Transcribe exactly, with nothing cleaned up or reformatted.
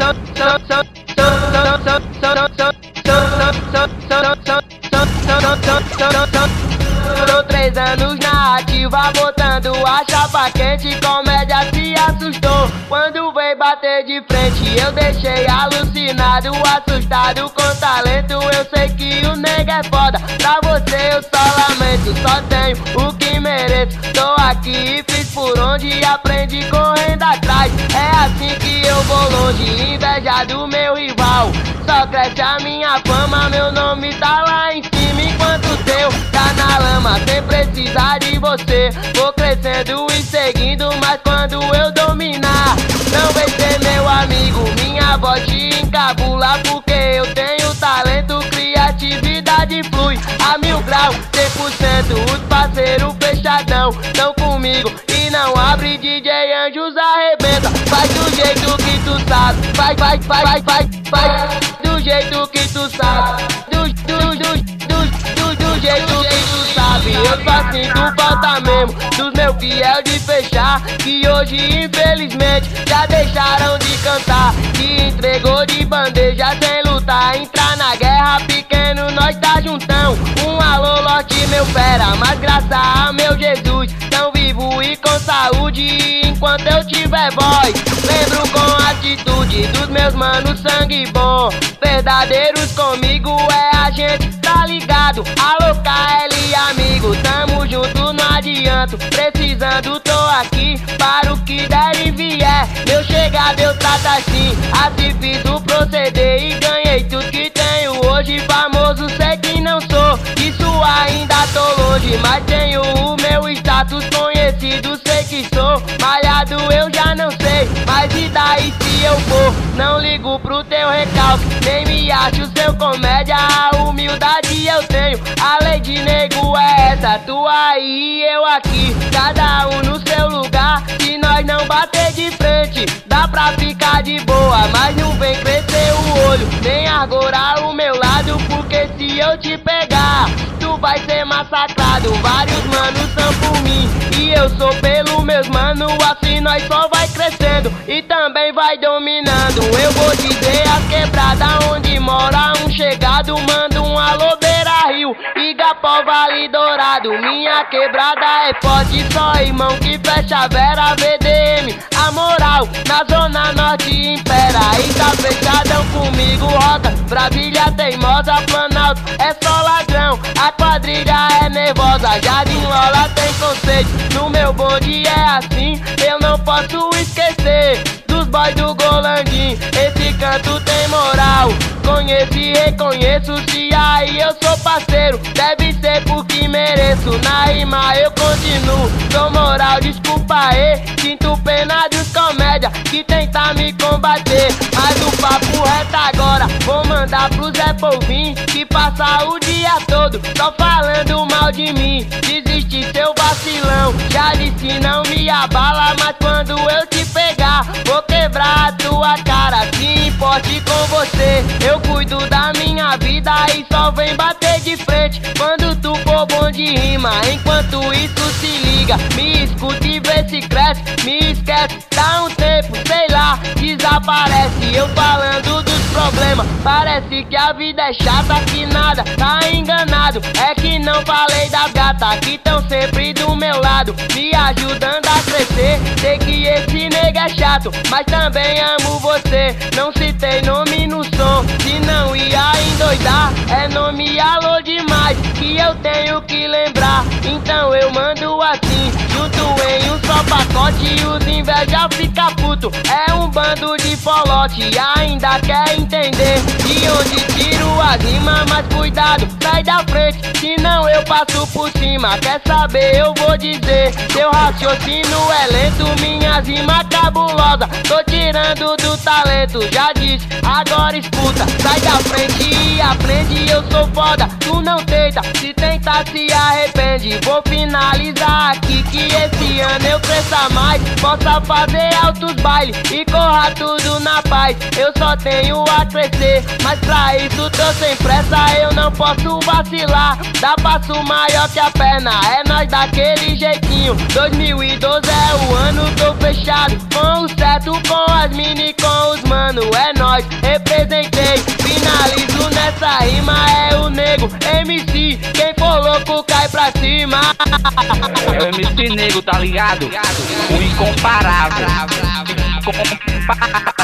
Tô três anos na ativa, botando a chapa quente. Comédia se assustou quando veio bater de frente. Eu deixei alucinado, assustado com talento. Eu sei que o nega é foda, pra você eu só lamento. Só tenho o que mereço, tô aqui e fiz por onde. Aprendi correndo atrás, é assim que eu vou longe. Inveja do meu rival, só cresce a minha fama. Meu nome tá lá em cima enquanto o teu tá na lama. Sem precisar de você, vou crescendo e seguindo. Mas quando eu dominar, não vai ser meu amigo. Minha voz te encabula porque eu tenho talento. Criatividade flui a mil graus, cem por cento. Os parceiros fechadão tão comigo e não abre. D J Anjos arrebenta, faz do jeito que tu sabe. Faz, faz, faz, faz, faz do jeito que tu sabe. Do, do, do, do, do, do jeito que tu sabe. Eu só sinto falta mesmo dos meus fiel de fechar, que hoje infelizmente já deixaram de cantar. Que entregou de bandeja sem lutar. Entrar na guerra pequeno, nós tá juntão. Um alô, lote meu fera, mas graças a meu Jesus tão vivo e com saúde enquanto eu tiver voz. Lembro com atitude dos meus manos, sangue bom. Verdadeiros comigo é a gente, tá ligado? Alô K L amigo, tamo junto, não adianto. Precisando tô aqui para o que der e vier. Meu chegado eu trato assim, assim fiz o proceder e ganhei tudo que tenho hoje. Famoso sei que não sou, isso ainda tô longe, mas tenho o meu status conhecido. Sei que sou malhado, eu já não sei, mas e daí se eu for? Não ligo pro teu recalque, nem me acho seu comédia. A humildade eu tenho, a lei de nego é essa. Tu aí, eu aqui, cada um no seu lugar. Se nós não bater de frente, dá pra ficar de boa, mas não vem crescer o olho, nem agora o meu lado. Porque se eu te pegar, tu vai ser massacrado. Vários manos são por mim e eu sou pelo meus mano. Assim nós só vai crescendo e também vai dominando. Eu vou dizer as quebradas onde mora um chegado. Manda um alô Beira Rio, Igapó, Vale Dourado. Minha quebrada é forte, só irmão que fecha a vera. V D M, a moral, na zona norte impera. E tá fechadão comigo, roda Brasília teimosa. Planalto é só ladrão, a quadrilha é nervosa. Jardim Lola tem conceito, no meu bonde é assim. Eu não posso esquecer dos boys do Golandim. Esse canto tem moral, conheço e reconheço. Se aí eu sou parceiro, deve ser porque mereço. Na rima eu continuo, sou moral, desculpa aí. Sinto pena dos comédia que tenta me combater, mas o papo reto agora vou mandar pro Zé Polvinho, que passa o dia todo só falando mal de mim. Desiste seu vacilão, já disse não me abala, mas quando eu te pegar vou quebrar a tua cara. Se importe com você, eu cuido da minha vida e só vem bater de frente quando tu for bom de rima. Enquanto isso se liga, me escuta e vê se cresce. Me esquece, dá um tempo, sei lá, desaparece. Eu falando dos problemas, parece que a vida é chata, que nada, tá enganado. É que não falei das gatas que tão sempre do meu lado, me ajudando a crescer. Sei que esse nega é chato, mas também amo você. Não citei nome no som, se não ia endoidar. É nome alô demais, que eu tenho que lembrar. Então eu mando assim, junto em um só pacote. E os inveja fica puto, é um bando de folote. Ainda quer entender de onde tiro as rimas, mas cuidado, sai da frente, senão eu passo por cima. Quer saber, eu vou dizer, seu raciocínio é lento. Minhas rimas cabulosas, tô tirando do talento. Já disse, agora escuta, sai da frente e aprende. Eu sou foda, tu não tenta, se tentar se arrepende. Vou finalizar aqui, que esse ano eu cresça mais, possa fazer altos bailes e corra tudo na paz. Eu só tenho a crescer, mas pra isso tô sem pressa. Eu não posso vacilar, dá passo maior que a perna. É nós daquele jeitinho, dois mil e doze é o ano. Tô fechado com o certo, com as mini, com os mano. É nóis. essa rima é o nego M C, quem for louco cai pra cima. É o M C Nego, tá ligado? O incomparável. Incomparável.